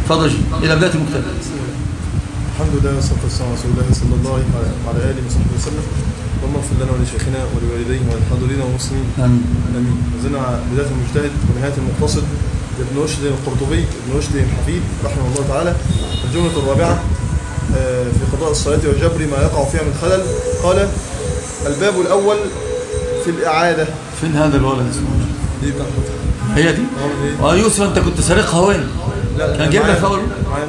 تفضل إلى بداية المكتب. الحمد لله والصلاة والسلام على رسول الله صلى الله عليه وعلى آله وصحبه وسلم. اللهم اغفر لنا ولشيخنا ولوالديه وللحاضرين والمسلمين. آمين. وزلنا على بداية المجتهد ونهاية المقتصد ابن رشد القرطبي ابن رشد الحفيد رحمه الله تعالى. الجملة الرابعة في قضاء الصلاة وجبر ما يقع فيها من خلل. قال: الباب الأول في الإعادة. فين هذا الولد اسمه؟ دي بتاعت هي دي؟ يوسف أنت كنت سارقها وين؟ كان جايب لك فاول؟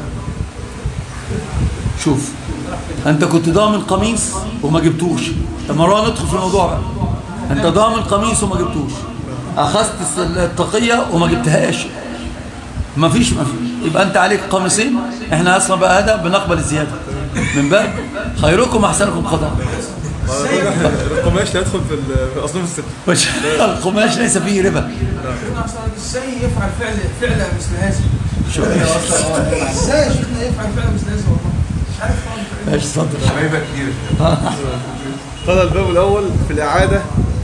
شوف أنت كنت ضامن قميص وما جبتوش. لما نروح ندخل في الموضوع بقى. أنت ضامن قميص وما جبتوش، أخذت التقية وما جبتهاش، ما فيش يبقى أنت عليك قميصين. إحنا أصلا بقى هذا بنقبل الزيادة من باب خيركم أحسنكم قضاء. القماش لا يدخل في أصناف الست. القماش ليس فيه ربا. ازاي يفعل فعل مثل هذا؟ ازاي شيخنا يفعل فعل مثل هذا؟ والله مش عارف خالص. ايش صدر حبايبك كتير. قال: الباب الأول في الإعادة.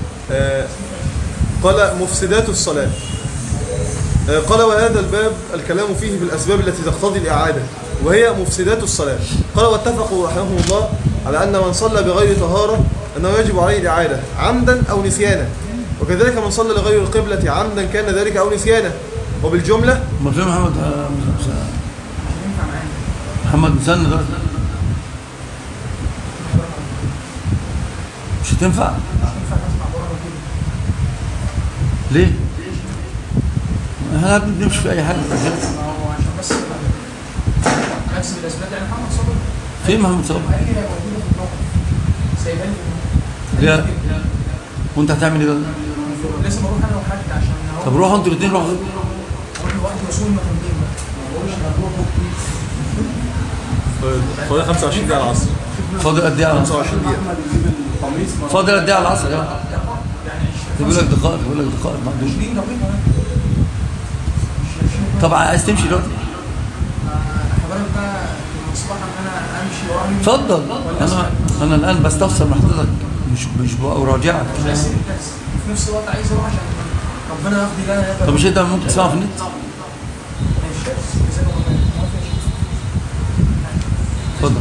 قال: مفسدات الصلاة. قال: وهذا الباب الكلام فيه بالأسباب التي تقتضي الإعادة وهي مفسدات الصلاة. قال: واتفقوا رحمه الله على أن من صلى بغير طهارة أنه يجب عليه الإعادة عمدا أو نسيانا، وكذلك من صلى لغير القبلة عمدا كان ذلك أو نسيانا. وبالجملة ما في محمد مسند ده مش هتنفع. ليه؟ احنا بنمشي في اي حاجه عشان بس نفس الاسباب. يعني محمد صبري فين محمد صبري؟ هي موجوده في الموقف سايباني لا وانت هتعمل ايه بقى؟ لازم اروح انا وحد عشان طب روحوا انتوا الاثنين روحوا. اروح لوحدي واسوق المكانين بقى. ما بقولش انا فاضل 25 دقيقة على العصر. فاضل قد ايه على العصر؟ 25 دقيقة. فاضل قد ايه على العصر يا جماعه؟ بيقول لك دقائق معدود. 20 دقيقه. طبعا عايز تمشي دلوقتي؟ حضرتك بقى المصلحه ان انا امشي واعمل. اتفضل. انا الان بستفسر من حضرتك مش براجعك. في نفس الوقت عايز اروح عشان ربنا ياخد لنا. طب مش انت ممكن تسمعه في النت؟ اتفضل.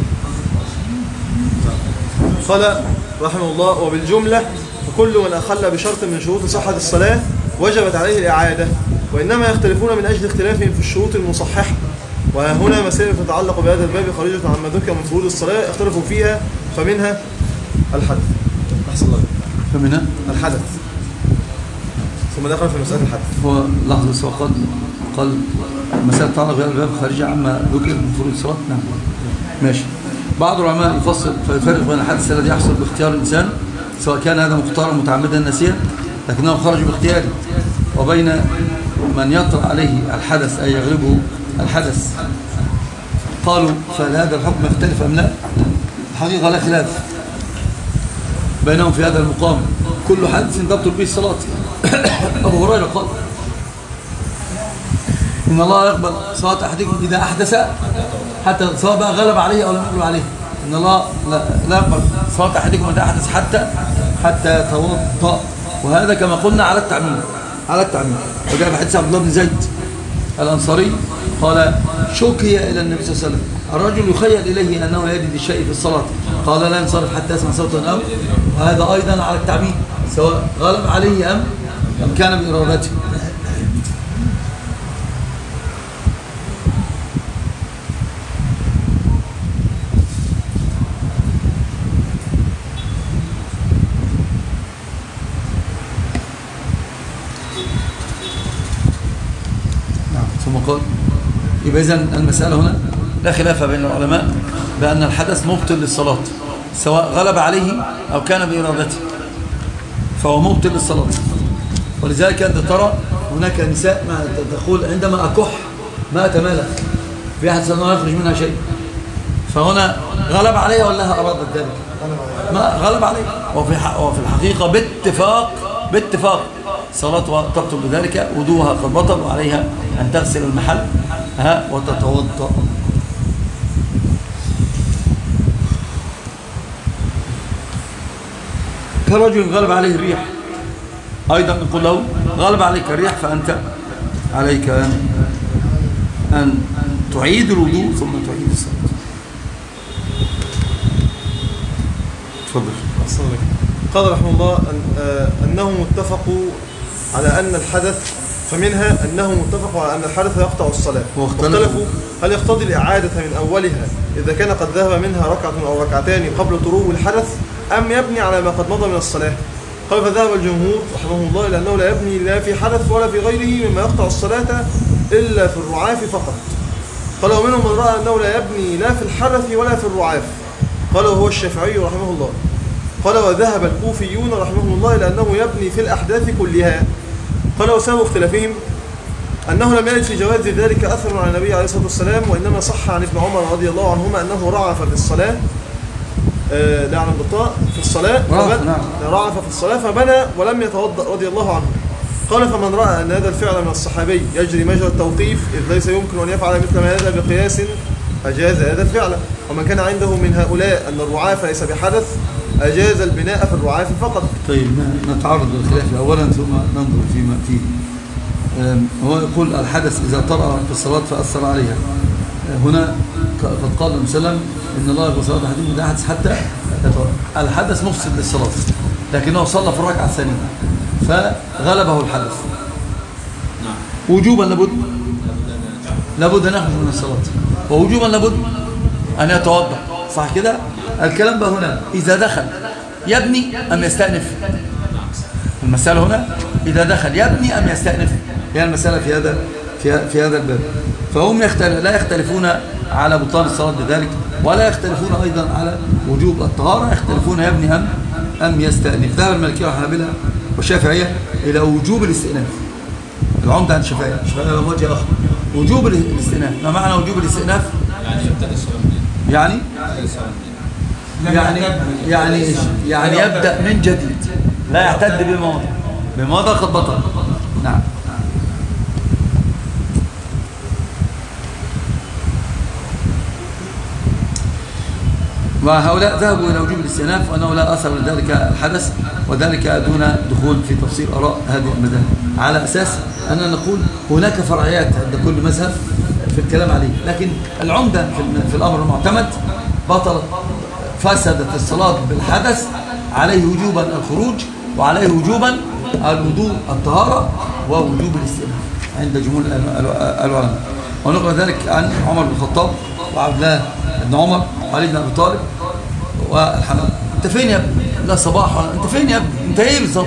قال رحمه الله: وبالجملة فكل من أخل بشرط من شروط صحة الصلاة وجبت عليه الإعادة، وإنما يختلفون من أجل اختلافهم في الشروط المصححة. وهنا مسائل تتعلق بهذا الباب خارجة عما ذكر من فروض الصلاة اختلفوا فيها، فمنها الحدث. أحسن الله. فمنها الحدث. ثم دخل في مسألة الحدث. هو لحظة بس، قال مسألة تتعلق بهذا الباب خارجة عما ذكر من فروض الصلاة. نعم ماشي. بعض العلماء يفصل فيفرق بين الحدث الذي يحصل باختيار الإنسان سواء كان هذا مختارا متعمدا ناسيا لكنه خرج باختياره، وبين من يطرأ عليه الحدث أي يغلبه الحدث. قالوا فهذا الحكم يختلف أم لا؟ الحقيقة لا خلاف بينهم في هذا المقام. كل حدث تبطل به الصلاة. أبو هريرة قال: إن الله يقبل صلاة أحدكم إذا أحدث، حتى سواء بقى غلب عليه أو لم يغلب عليه. إن الله لا يقبل صلاة أحدكم إذا أحدث حتى يتوضأ. وهذا كما قلنا على التعميم. وجاء في حديث عبد الله بن زيد الأنصاري قال: شكي إلى النبي صلى الله عليه وسلم الرجل يخيل إليه أنه يجد الشيء في الصلاة، قال: لا ينصرف حتى يسمع صوتا أو. وهذا أيضا على التعميم سواء غلب عليه أم كان بإرادته. ثم قال: يبقى إذن المسألة هنا لا خلاف بين العلماء بأن الحدث مبطل للصلاة سواء غلب عليه أو كان بإرادته، فهو مبطل للصلاة. ولذلك أنت ترى هناك نساء ما تقول عندما أكح ما أتمالك في أحد سنة يخرج منها شيء، فهنا غلب عليها ولا أرادت ذلك؟ ما غلب عليها. وفي الحقيقة باتفاق صلاتها تبطل بذلك، وضوءها قد بطل، وعليها أن تغسل المحل وتتوضأ. كرجل غلب عليه الريح أيضا نقول له: غلب عليك الريح فأنت عليك أن تعيد الوضوء ثم تعيد الصلاة. تفضل. قال رحمه الله أنهم اتفقوا على أن الحدث، فمنها أنهم اتفقوا على أن الحدث يقطع الصلاة، واختلفوا هل يقتضي الإعادة من أولها إذا كان قد ذهب منها ركعة أو ركعتان قبل طلوع الحدث، أم يبني على ما قد مضى من الصلاة. قال فذهب الجمهور رحمه الله إلى أنه لا يبني لا في حدث ولا في غيره مما يقطع الصلاة إلا في الرعاف فقط. قال ومنهم من رأى أنه لا يبني لا في الحدث ولا في الرعاف، قال وهو الشافعي رحمه الله. قال وذهب الكوفيون رحمهم الله إلى أنه يبني في الأحداث كلها. قال وسبب اختلافهم أنه لم يرد في جواز ذلك أثر عن النبي عليه الصلاة والسلام، وإنما صح عن ابن عمر رضي الله عنهما أنه رعف في الصلاة، لا عن البطاء في الصلاة، رعف في الصلاة فبنى ولم يتوضأ رضي الله عنه. قال فمن رأى أن هذا الفعل من الصحابي يجري مجرى التوقيف إذ ليس يمكن أن يفعل مثل ما هذا بقياس أجاز هذا الفعل، ومن كان عنده من هؤلاء أن الرعاف ليس بحدث أجاز البناء في الرعاف فقط. طيب نتعرض للخلاف أولا ثم ننظر فيما فيه. هو يقول الحدث إذا طرأ في الصلاة فأثر عليها. هنا قد قال النبي صلى الله عليه وسلم إن الله يقول صلاة أحدكم لا حدث حتى يطهر. الحدث مفسد للصلاة، لكنه صلى في الركعة الثانية فغلبه الحدث، وجوبا لابد أن يخرج من الصلاة، ووجوبا لابد أن يتوضأ، صح كده؟ الكلام بقى هنا إذا دخل يبني أم يستأنف. المسألة هنا إذا دخل يبني أم يستأنف، هي المسألة في هذا الباب. فهم لا يختلفون على بطلان الصلاة بذلك، ولا يختلفون أيضا على وجوب الطهارة، يختلفون يبني أم يستأنف. ذهب المالكية والحنابلة والشافعية إلى وجوب الاستئناف. العمدة عن الشافعية لهم وجه آخر، وجوب الاستئناف. ما معنى وجوب الاستئناف؟ يعني يبدأ من جديد، لا يعتد بماضي قد بطل. نعم. وهؤلاء ذهبوا إلى وجوب الاستئناف وأنه لا أثر لذلك الحدث، وذلك دون دخول في تفصيل آراء هذه المذاهب، على أساس أننا نقول هناك فرعيات عند كل مذهب في الكلام عليه، لكن العمدة في الأمر المعتمد بطلت فسدت الصلاة بالحدث، عليه وجوبا الخروج، وعليه وجوبا الوضوء الطهارة، ووجوب الاستئناف عند جمهور العلماء. ونقل ذلك عن عمر بن الخطاب وعبد الله بن عمر وعلي بن ابي طالب والحمد. انت فين يا ابني؟ لا صباح ولا انت فين يا ابني؟ انت ايه بالظبط؟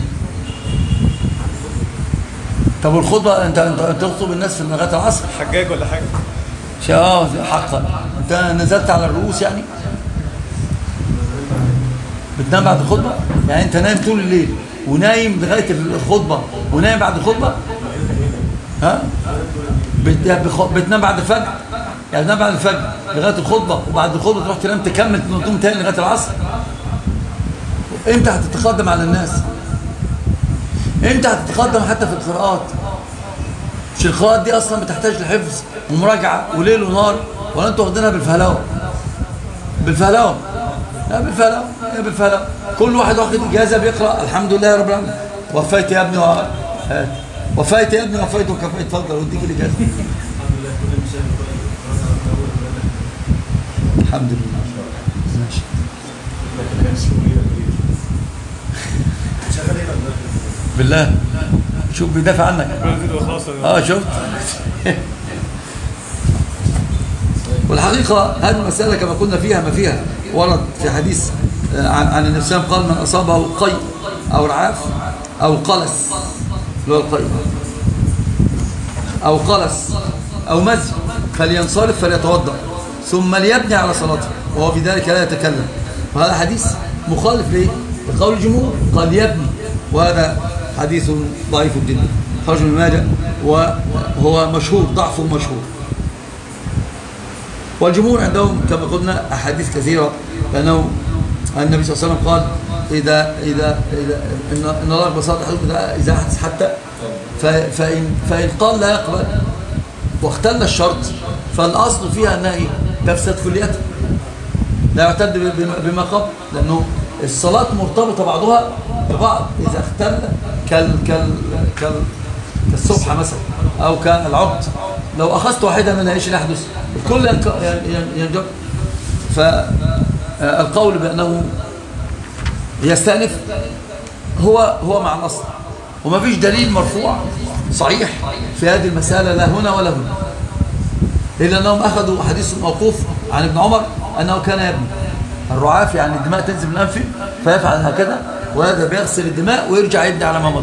طب والخطبه انت تخطب الناس في لغايه العصر؟ حجاج ولا حاجه؟ حقا انت نزلت على الرؤوس يعني؟ بتنام بعد الخطبه؟ يعني انت نايم طول الليل ونايم لغايه الخطبه ونايم بعد الخطبه؟ ها؟ بتنام بعد الفجر؟ يعني تنام بعد الفجر لغايه الخطبه، وبعد الخطبه تروح تنام تكمل تنوم تاني لغايه العصر؟ امتى هتتقدم على الناس؟ امتى هتتقدم حتى في القراءات؟ مش القراءات دي اصلا بتحتاج لحفظ ومراجعه وليل ونهار، ولا انتوا واخدينها بالفهلوه؟ لا بالفهلوه. كل واحد واخد اجازه بيقرا الحمد لله رب العالمين، وفيت يا ابني وفيت وكفيت. اتفضل وديك الاجازه. الحمد لله. ماشي. بالله شوف بيدافع عنك. شفت. والحقيقة هذه المسألة كما قلنا فيها ما فيها. ورد في حديث عن النبي صلى الله عليه وسلم قال من أصابه قيء أو رعاف أو قلس، اللي هو القيء أو قلس أو مزي، فلينصرف فليتوضأ ثم ليبني على صلاته وهو في ذلك لا يتكلم. وهذا حديث مخالف لقول الجمهور، قال يبني، وهذا حديث ضعيف جدا، خرج من ماجه وهو مشهور، ضعفه مشهور. والجمهور عندهم كما قلنا أحاديث كثيرة، لأنه النبي صلى الله عليه وسلم قال إذا إن الله ببساطة إذا أحدث حتى فإن قال لا يقبل واختل الشرط، فالأصل فيها أنها تفسد كليتها، لا يعتد بما قبل، لأنه الصلاة مرتبطة بعضها ببعض. إذا اختل كالصبح مثلا أو كالعبد لو أخذت واحدة منها إيش اللي يحدث؟ الكل ينجر. فالقول بأنه يستأنف هو مع الأصل، وما فيش دليل مرفوع صحيح في هذه المسألة لا هنا ولا هنا، إلا أنهم أخذوا حديث موقوف عن ابن عمر أنه كان يبني الرعاف، يعني الدماء تنزل من أنفه فيفعل هكذا، وهذا بيغسل الدماء ويرجع يبني على ما مضى.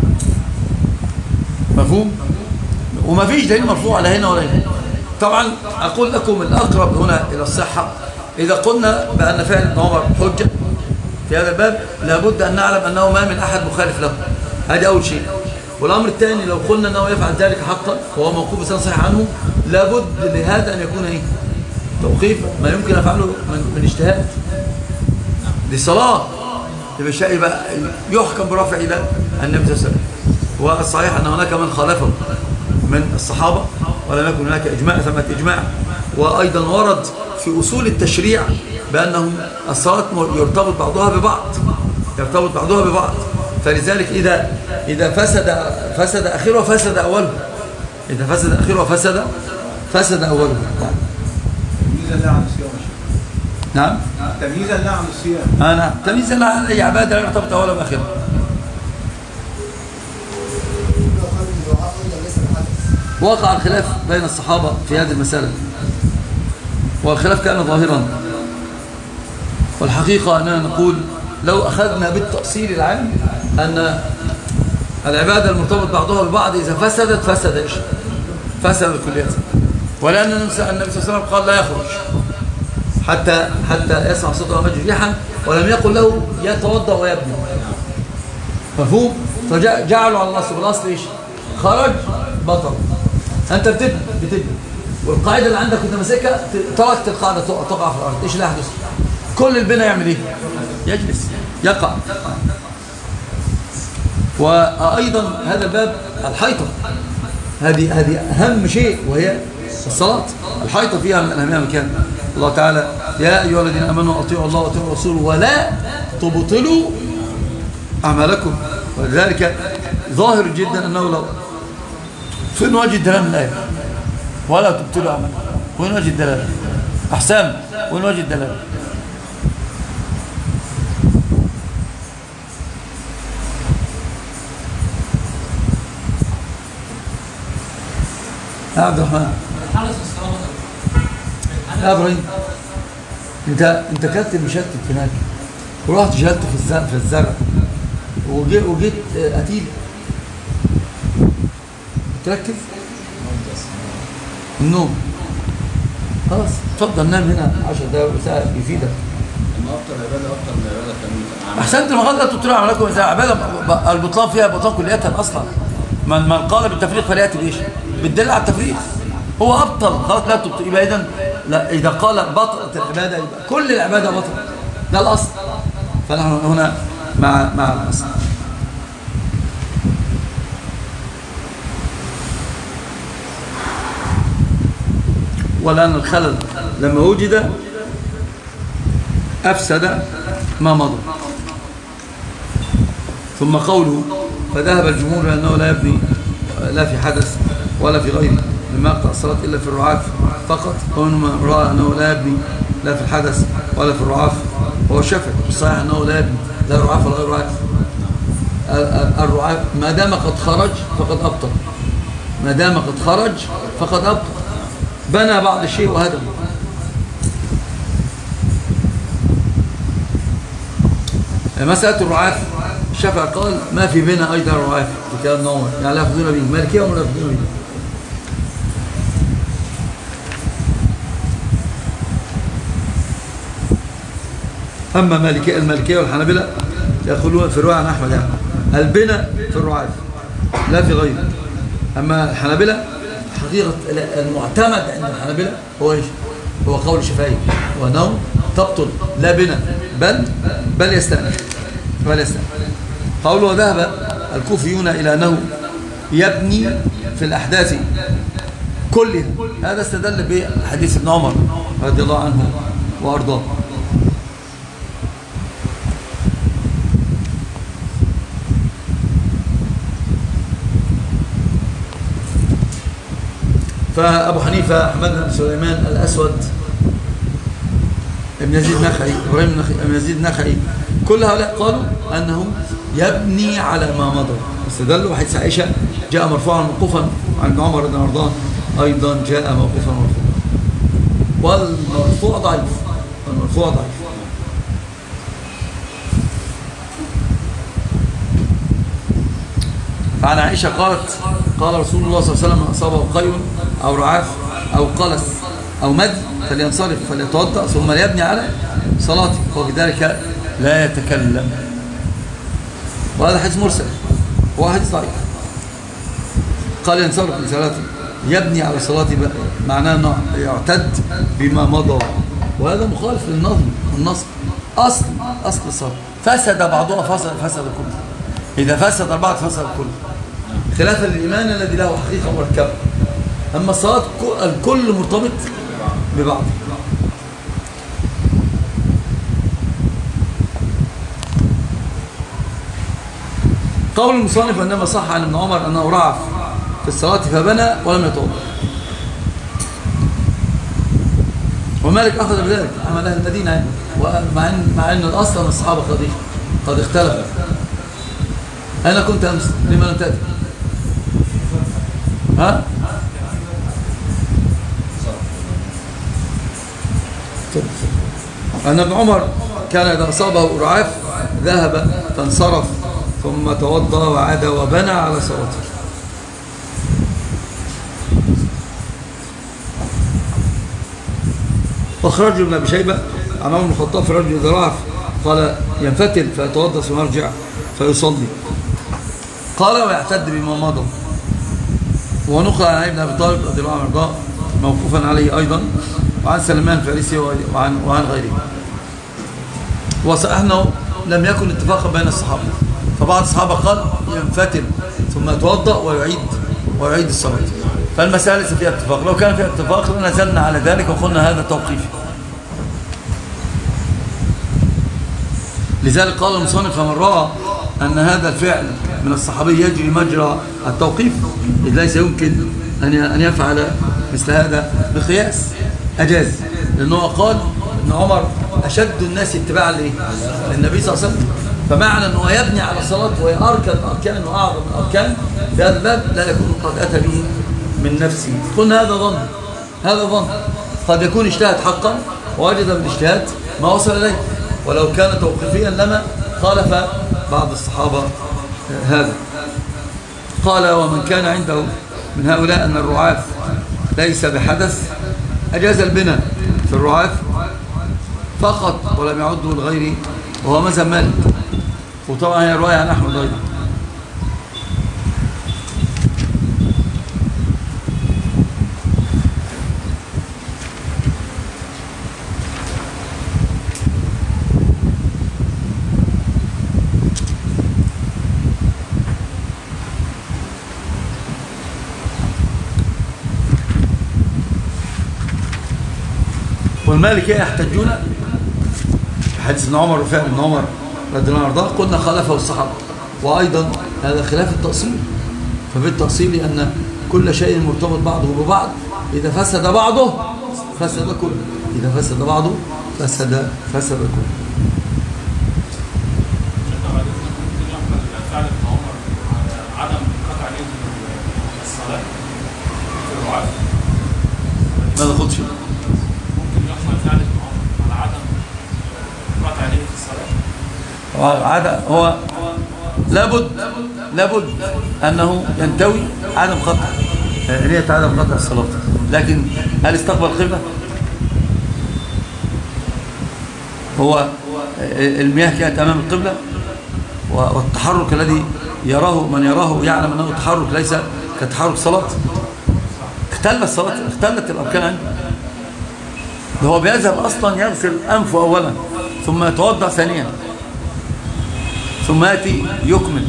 مفهوم؟ وما فيش دليل مرفوع على هنا ولا هنا. طبعا أقول لكم الأقرب هنا إلى الصحة إذا قلنا بأن فعل ابن عمر حجة في هذا الباب، لابد أن نعلم أنه ما من أحد مخالف له. هذا أول شيء. والأمر الثاني لو قلنا أنه يفعل ذلك حقا وهو موقوف بسند صحيح عنه، لابد لهذا أن يكون إيه؟ توقيف ما يمكن أفعله من اجتهاد. دي صلاة يبقى يحكم برفع إلى النبي صلى الله عليه وسلم. والصحيح أن هناك من خالفه من الصحابة ولم يكن هناك إجماع، ثمة إجماع. وأيضا ورد في أصول التشريع بأنه الصلاة يرتبط بعضها ببعض، فلذلك إذا فسد أخيره فسد أوله، إذا فسد أخيره فسد أوله. تمييزا لا عن الصيام. نعم، تمييزا لا عن الصيام. نعم، تمييزا لا عن أي عبادة لا يرتبط أوله بأخيره. وقع الخلاف بين الصحابة في هذه المسألة، والخلاف كان ظاهرا. والحقيقة أننا نقول لو أخذنا بالتأصيل العام أن العبادة المرتبط بعضها ببعض إذا فسدت كلية. ولأن النبي صلى الله عليه وسلم قال لا يخرج حتى يسمع صوته ويجد ريحا، ولم يقل له يتوضأ ويبني. مفهوم؟ فجعلوا على الأصل، والأصل إيش؟ خرج بطل. أنت بتبني والقاعدة اللي عندك كنت ماسكها، تركت القاعدة تقع في الأرض، إيش اللي يحدث؟ كل البناء يعمل إيه؟ يجلس، يقع. وأيضا هذا الباب الحيطة، هذه أهم شيء، وهي الصلاة. الحيطة فيها من أهمها مكان. الله تعالى يا أيها الذين آمنوا أطيعوا الله وأطيعوا الرسول ولا تبطلوا أعمالكم. ولذلك ظاهر جدا أنه لو فين وجه الدلالة من الآية ولا تبطلوا أعمالكم؟ وين وجه الدلالة؟ أحسن، وين وجه الدلالة؟ يا عبد الرحمن، يا إبراهيم، أنت كنت مشتت هناك ورحت شلت في الزرع وجيت قتيل. تركز النوم، خلاص اتفضل نام هنا 10 دقايق وساعة يفيدك. أفضل عبادة أفضل من عبادة كاملة. أحسنت، المغالطة تطلع عملكم إذا عبادة البطلان فيها بطلان كلية أصلا. من قال بالتفريق فليأتي بإيش؟ بالدليل على التفريق. هو أبطل خلاص لا تبطل. يبقى إذا قال بطلت العبادة يبقى كل العبادة بطل، ده الأصل. فنحن هنا مع الأصل. ولأن الخلل لما وجد أفسد ما مضى. ثم قوله فذهب الجمهور لأنه لا يبني لا في حدث ولا في غيره لما يقطع الصلاة إلا في الرعاف فقط، ومنهم رأى أنه لا يبني لا في الحدث ولا في الرعاف. هو الشافعي الصحيح أنه لا يبني لا الرعاف ولا غير الرعاف. الرعاف ما دام قد خرج فقد أبطل، ما دام قد خرج فقد أبطل، بنى بعض الشيء وهدم. مسألة الرعاف الشافعي قال ما في بنا أيضا رعاف في كلام نومر، يعني لا يأخذون به مالكية ولا يأخذون به. أما المالكية والحنابلة يقولون في الرواية عن أحمد يعني البناء في الرعاف لا في غيره. أما الحنابلة حقيقة المعتمد عند الحنابلة هو إيش؟ هو قول الشافعي وأنه تبطل لا بناء بل يستأنف. قوله وذهب الكوفيون إلى أنه يبني في الأحداث كلها. هذا استدل بحديث ابن عمر رضي الله عنه وأرضاه. فأبو حنيفة، أحمد بن سليمان، الأسود، ابن يزيد النخعي، إبراهيم بن يزيد النخعي، كل هؤلاء قالوا أنه يبني على ما مضى. استدلوا حديث عائشة جاء مرفوعا موقوفا عن ابن عمر رضي الله عنه، أيضا جاء موقوفا مرفوعا، والمرفوع ضعيف. المرفوع ضعيف. فعن عائشة قالت قال رسول الله صلى الله عليه وسلم: أصابه قيء أو رعاف أو قلس أو مد فلينصرف فليتوضأ ثم ليبني على صلاته، وبذلك لا يتكلم. وهذا حديث مرسل، هو حديث ضعيف. قال ينصرف لصلاته يبني على صلاته، معناه أنه يعتد بما مضى، وهذا مخالف للنظم والنص. أصل الصلاة فسد بعضها فسد كله. إذا فسد البعض فسد كله، خلافا للإيمان الذي له حقيقة مركبة. أما الصلاة الكل مرتبط ببعض. قول المصنف أنما صح عن ابن عمر أنه رعف في الصلاة فبنى ولم يتوضأ، ومالك أخذ بذلك عمل أهل المدينة، مع أن الأصل أن الصحابة قد اختلفوا. أين كنت أمس؟ لما لم تأتي؟ ها؟ أن ابن عمر كان إذا أصابه رعاف ذهب فانصرف ثم توضأ وعاد وبنى على صلاته. واخرج ابن أبي شيبة عن عمر بن الخطاب في رجل إذا رعف قال ينفتل فيتوضأ ثم يرجع فيصلي. قال ويعتد بما مضى. ونقل عن ابن أبي طالب رضي الله عنه موقوفا عليه أيضا، وعن سلمان الفارسي وعن غيره. وصححنا لم يكن اتفاقا بين الصحابة، فبعض الصحابة قال ينفتل ثم يتوضأ ويعيد الصلاة. فالمسألة ليس فيها اتفاق. لو كان فيها اتفاق لنزلنا على ذلك وقلنا هذا توقيفي. لذلك قال المصنف: فمن رأى أن هذا الفعل من الصحابي يجري مجرى التوقيف إذ ليس يمكن أن يفعل مثل هذا بقياس أجاز، لأنه قال ابن عمر أشد الناس اتباعا للنبي صلى الله عليه وسلم، فمعنى أنه يبني على الصلاة وهي أركن الأركان وأعظم الأركان في هذا الباب لا يكون قد أتى به من نفسه. قلنا هذا ظن قد يكون اجتهد حقا ووجد بالاجتهاد ما وصل إليه، ولو كان توقيفيا لما خالف بعض الصحابة هذا. قال: ومن كان عنده من هؤلاء أن الرعاف ليس بحدث أجاز البناء في الرعاف فقط ولم يعده لغيره، وهو مذهب مالك، وطبعا هي رواية عن أحمد أيضا. والمالكية يحتجون حديث ابن عمر وفعل ابن عمر رضي الله عنه، قلنا خالفه الصحابة، وأيضا هذا خلاف التأصيل. فبالتأصيل أن كل شيء مرتبط بعضه ببعض، إذا فسد بعضه فسد كله، إذا فسد بعضه فسد كله. ماذا قلت شيء؟ هو لابد أنه ينتوي عدم قطع نية عدم قطع الصلاة، لكن هل استقبل القبلة؟ هو المياه كانت أمام القبلة، والتحرك الذي يراه من يراه يعلم أنه تحرك ليس كتحرك صلاة. اختلت الأركان عنده. هو بيذهب أصلا يغسل أنفه أولا ثم يتوضأ ثانيا ثم يأتي يكمل.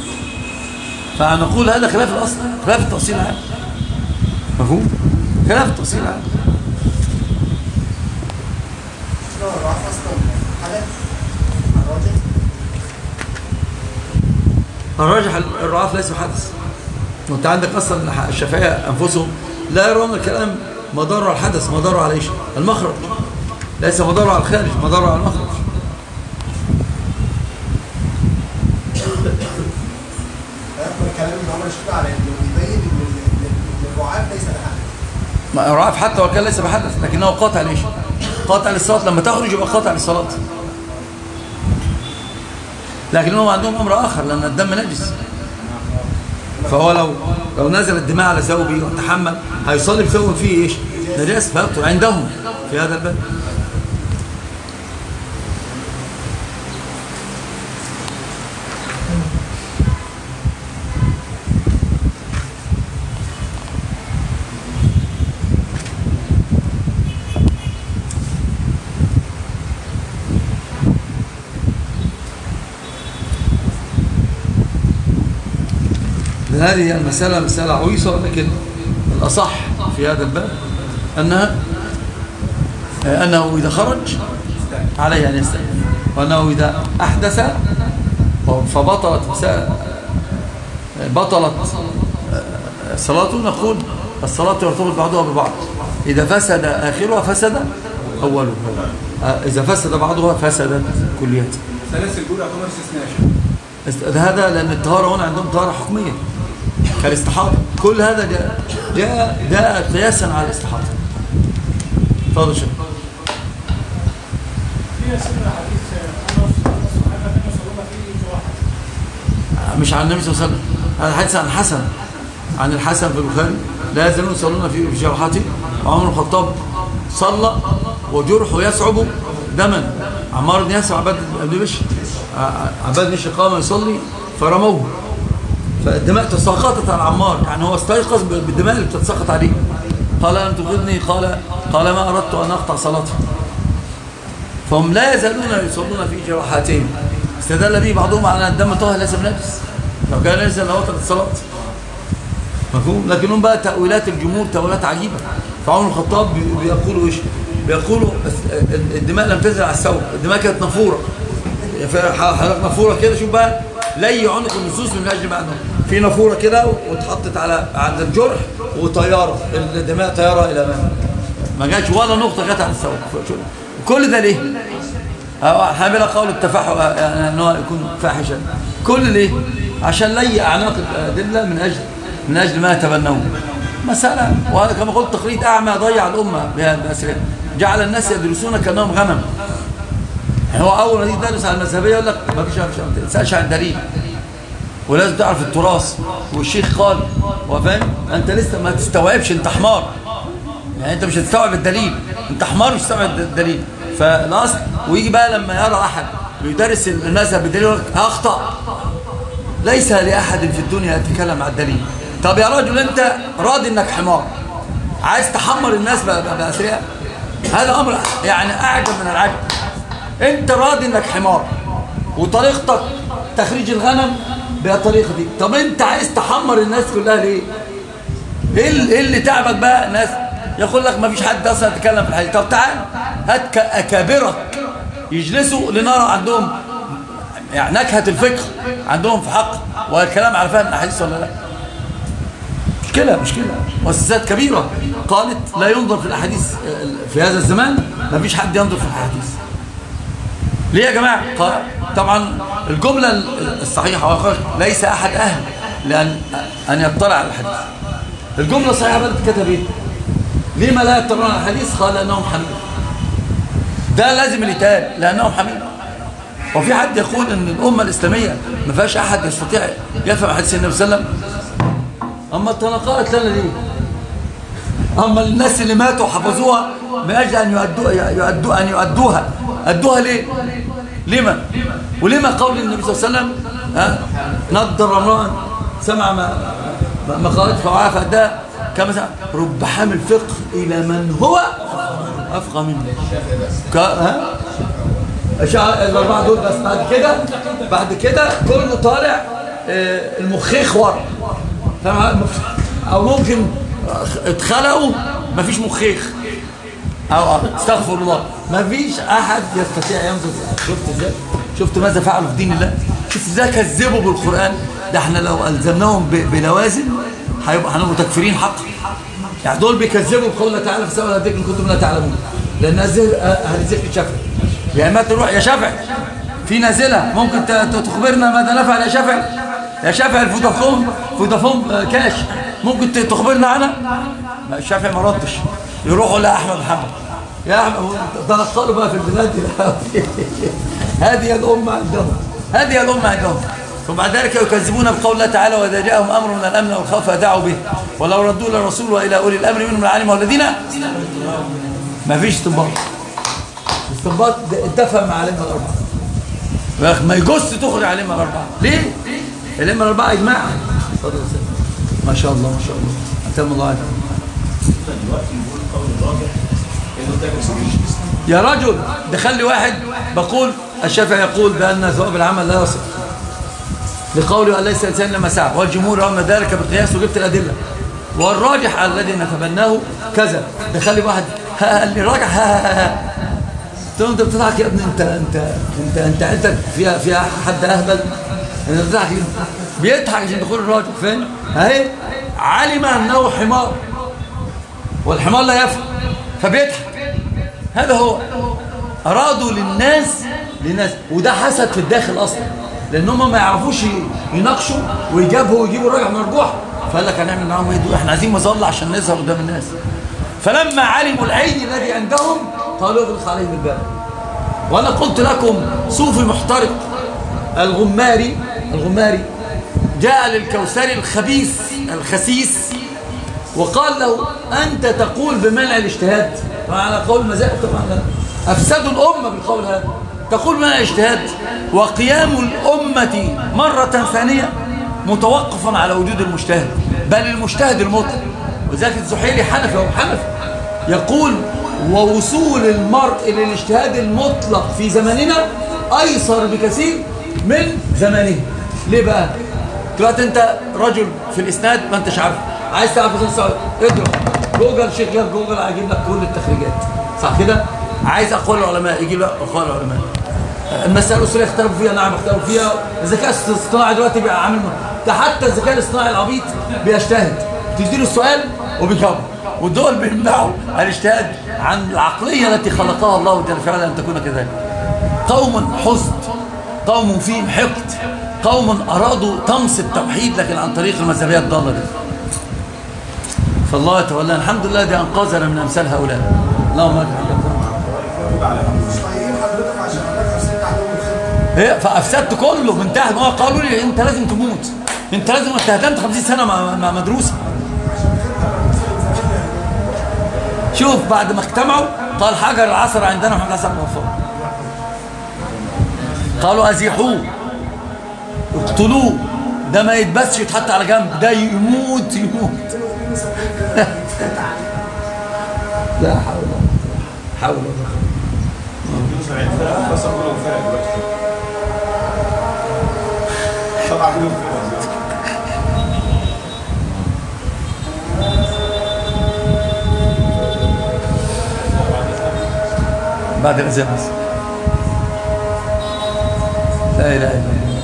فنقول هذا خلاف الأصل، خلاف التأصيل العام. مفهوم؟ خلاف التأصيل العام. الراجح الرعاف ليس حدث. وانت عندك اصلا الشافعيه انفسهم لا يرون الكلام مداره على الحدث، مداره على ايش؟ المخرج، ليس مداره على الخارج، مداره على المخرج. الكلام اللي عمر الشيخ على انه يبين ان الرعاف ليس بحدث. الرعاف حتى وكان ليس بحدث لكنه قاطع ليش؟ قاطع للصلاه، لما تخرج يبقى قاطع للصلاه. لكنهم عندهم امر اخر، لان الدم نجس، فهو لو نزل الدماء على ثوبه وتحمل هيصلي بثوب فيه ايش؟ نجاسه، فيبطل عندهم في هذا الباب. هذه المسألة مسألة عويصة، لكن الأصح في هذا الباب أنه إذا خرج عليه أن يستأنف، وأنه إذا أحدث فبطلت صلاته، نقول الصلاة يرتبط بعضها ببعض، إذا فسد آخرها فسد أولها، إذا فسد بعضها فسدت كليتها. ثلاث الجول يعتبر استثناء. هذا لأن الطهارة هنا عندهم طهارة حكمية كالاستحاضة، كل هذا جاء قياسا على الاستحاضة. تفضل شيخ. مش عن النبي صلى الله عليه وسلم، هذا حديث عن الحسن، عن الحسن في البخاري، لا يزالون يصلون في جرحاته. عمر الخطاب صلى وجرحه يسعب دما، عمار بن ياسر عباد بن بشر، عباد بن بشر قام يصلي فرموه، فالدماء تساقطت على عمار، يعني هو استيقظ بالدماء اللي بتتساقط عليه. قال لم تغضني، قال ما أردت أن أقطع صلاتي. فهم لا يزالون يصلون في جراحاتهم، استدل به بعضهم على أن الدم طاهر ليس بنجس، لو كان نجسا لبطلت الصلاة. مفهوم؟ لكنهم بقى تأويلات الجمهور تأويلات عجيبة. فعمر الخطاب بيقولوا ايش؟ بيقولوا الدماء لم تنزل على الثوب، الدماء كانت نافوره، حضرتك نافوره كده، شوف بقى لي عنق النصوص من اجل بعدهم، في نافوره كده واتحطت عند الجرح وطياره الدماء طياره الى امام، ما جاتش ولا نقطه جت على الثوب. كل ده ليه؟ حامل قول التفاحش ان هو يكون فاحشا، كل ليه؟ عشان لي اعناق الادله من اجل ما يتبنوه. مسألة، وهذا كما قلت تقليد أعمى ضيع الأمة بأسرها، جعل الناس يدرسون كأنهم غنم. هو أول ما تيجي تدرس على المذهبية يقول لك ما فيش، ما تسألش عن الدليل، ولازم تعرف التراث، والشيخ قال، وفاهم أنت لسه ما تستوعبش، أنت حمار، يعني أنت مش هتستوعب الدليل، أنت حمار مش هتستوعب الدليل. فالأصل، ويجي بقى لما يرى أحد يدرس المذهب بالدليل يقول لك أخطأ، ليس لأحد في الدنيا يتكلم عن الدليل. طب يا راجل انت راضي انك حمار، عايز تحمر الناس بأسرها، هذا امر يعني اعجب من العجب. انت راضي انك حمار وطريقتك تخريج الغنم بالطريقه دي، طب انت عايز تحمر الناس كلها ليه؟ ايه اللي تعبك بقى؟ ناس يقول لك ما فيش حد اصلا يتكلم في الحديث. طب تعال هات اكابرك يجلسوا لنرى عندهم يعني نكهه الفقه عندهم في حق والكلام على فهم الاحاديث ولا لا. مشكلة مؤسسات كبيرة قالت لا ينظر في الأحاديث في هذا الزمان، ما فيش حد ينظر في الأحاديث. ليه يا جماعة؟ طبعا الجملة الصحيحة ليس أحد أهل لأن يطلع على الحديث. الجملة الصحيحة بدأت تكتب إيه؟ لما لا يطلعون على الحديث؟ قال لأنهم حمير. ده لازم اللي يتقال، لأنهم حمير. وفي حد يقول أن الأمة الإسلامية ما فيهاش أحد يستطيع يفهم حديث النبي صلى الله عليه وسلم؟ أما التناقضات لنا ليه؟ أما الناس اللي ماتوا حفظوها من أجل أن يؤدوها ليه؟ لما؟ ولما قول النبي صلى الله عليه وسلم نضر امرأ سمع ما قالت فوعى فأداها كما سمع رب حامل فقه إلى من هو أفقه منه. الأربعة دول بس، بعد كده كله طالع المخيخ ورا، او ممكن اتخلقوا مفيش مخيخ، او استغفر الله، مفيش احد يستطيع ينظر. شفت ازاي؟ شفت ماذا فعلوا في دين الله؟ شفت ازاي كذبوا بالقران؟ ده احنا لو الزمناهم بلوازم هنبقوا تكفيرين حقا. يعني دول بيكذبوا بقول الله تعالى في سورة الذكر إن كنتم لا تعلمون، لأن أهل الذكر شافعي. يعني ما تروح يا شافعي في نازلة ممكن تخبرنا ماذا نفعل يا شافعي؟ يا شافعي فودافون كاش ممكن تخبرنا عنها؟ الشافعي ما ردش. يروحوا لأحمد محمد، يا أحمد تنقلوا بقى في البلاد هذه الأمة عندهم، هذه الأمة عندهم. وبعد ذلك يكذبون بقول الله تعالى وإذا جاءهم أمر من الأمن والخوف فدعوا به ولو ردوا للرسول وإلى أولي الأمر منهم لعلمه الذين ما فيش استنباط. الاستنباط اتفق مع الأئمة الأربعة، ما يجوز تخرج على الأئمة الأربعة. ليه؟ الأئمة الأربعة إجماع. ما شاء الله ما شاء الله أتم الله عليك. يا رجل دخل واحد بقول الشافعي يقول بأن ثواب العمل لا يصل لقوله أن ليس الإنسان لما سعى، والجمهور رغم ذلك بالقياس وجبت الأدلة، والراجح الذي نتبناه كذا. دخل واحد اللي راجح انت بتضحك يا ابني، انت عندك فيها حد اهبل، انت بتضحك بيضحك عشان دخول الراجل. فين اهي علم انه حمار والحمار لا يفهم فبيضحك. هذا هو ارادوا للناس وده حسد في الداخل اصلا، لانهم ما يعرفوش يناقشوا ويجابوا ويجيبوا الراجح مرجوح، فقال لك هنعمل معاهم ايه؟ احنا عايزين مظله عشان نظهر قدام الناس. فلما علموا العيد الذي عندهم قالوا اغلق عليه بالباب. وانا قلت لكم صوفي محترق الغماري جاء للكوثري الخسيس وقال له انت تقول بمنع الاجتهاد، طبعا على قول مذاهب، طبعا افسدوا الامه بالقول هذا، تقول منع الاجتهاد وقيام الامه مره ثانيه متوقفا على وجود المجتهد، بل المجتهد المطلق. وذلك الزحيلي حنفي يقول ووصول المرء إلى الاجتهاد المطلق في زماننا أيسر بكثير من زمانه. ليه بقى؟ دلوقتي أنت رجل في الإسناد ما أنتش عارف، عايز تعرف إذن السؤال اضرب جوجل، شيخ يا جوجل هيجيب لك كل التخريجات، صح كده؟ عايز أقوال العلماء يجيب لك أقوال العلماء. المسائل الأصولية اختلفوا فيها، نعم اختلفوا فيها. الذكاء الاصطناعي دلوقتي بقى عامل ده، حتى الذكاء الاصطناعي العبيط بيجتهد، تديله السؤال وبيجاوب. والدول بيمنعوا الاجتهاد عن العقلية التي خلقها الله جل وعلا أن تكون كذلك. قوم حزن، قوم فيهم حقد، قوم أرادوا طمس التوحيد لكن عن طريق المذهبية الضالة دي. فالله يتولى. الحمد لله دي أنقذنا من أمثال هؤلاء. اللهم لك الحمد. فأفسدت كله من تحت. ما قالوا لي أنت لازم تموت، أنت لازم اتهدمت 50 سنة مع مدروسة. شوف بعد ما اجتمعوا قال حجر العصر عندنا محمد حسن الغفار، قالوا أزيحوه اقتلوه، ده ما يتبسش يتحط على جنب، ده يموت لا حول ولا بعد الأذان بس. لا إله إلا الله.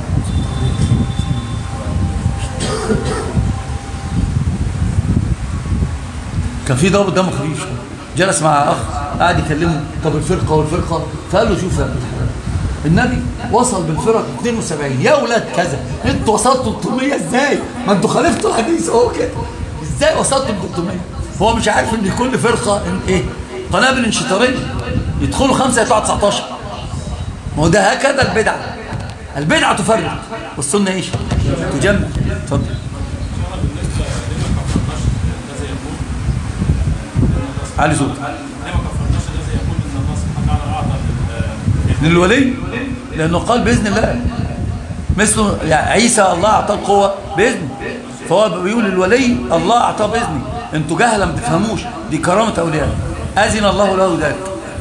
كان في ضابط دمه خفيف جلس مع أخ قاعد يكلمه طب الفرقة فقال له شوف النبي وصل بالفرق 72 يا ولاد كذا، انتوا وصلتوا 300 ازاي؟ ما انتوا خالفتوا الحديث اهو كده، ازاي وصلتوا ل 300؟ هو مش عارف ان كل فرقة ايه؟ قنابل انشطارية، يدخلوا 5 يطلعوا 19. ما هو ده هكذا البدعة تفرق والسنة ايش؟ تجمع. اتفضل. علي صوت. للولي لأنه قال بإذن الله، مثله يعني عيسى الله أعطاه القوة بإذن، فهو بيقول للولي الله أعطاه بإذني. انتوا جهلا ما تفهموش، دي كرامة أولياء أذن الله له ذلك.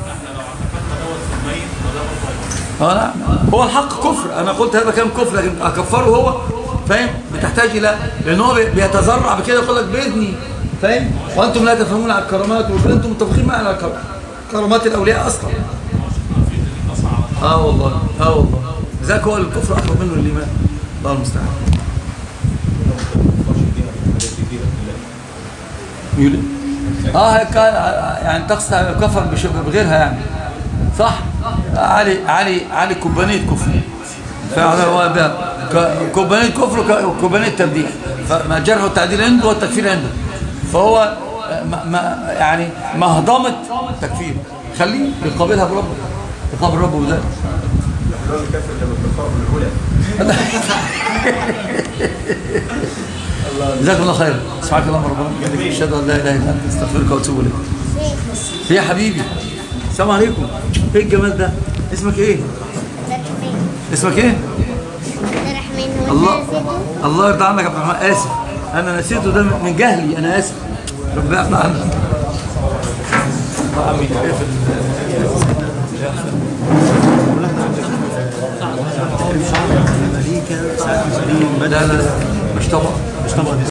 نعم هو الحق كفر، أنا قلت هذا كلام كفر، لكن أكفره هو فاهم بتحتاج إلى، لأن هو بيتزرع بكده يقول لك بإذني، فاهم؟ وأنتم لا تفهمون على الكرامات، وأنتم متفقين معنا على كرامات الأولياء أصلا. والله ذاك هو الكفر أكبر منه الإيمان. الله المستعان. يقول يعني تقصد كفر بغيرها يعني صح. علي كوبانيه كفر، كوبانيه كفر وكوبانيه تبديع، فما الجرح والتعديل عنده والتكفير عنده، فهو يعني مهضمه تكفير، خليه يقابلها بربه، يقابل ربه بذلك. الكافر لما الكفار بالاولى. جزاكم الله خير. سبحانك اللهم ربنا وبحمدك، اشهد ان لا اله الا انت، استغفرك واتوب اليك. يا حبيبي السلام عليكم. ايه الجمال ده؟ اسمك ايه؟ اسمك ايه؟ الله يرضى عنك يا عبد الرحمن. اسف انا نسيته ده من جهلي، انا اسف، ربنا يعفو عنك. لا مش طبق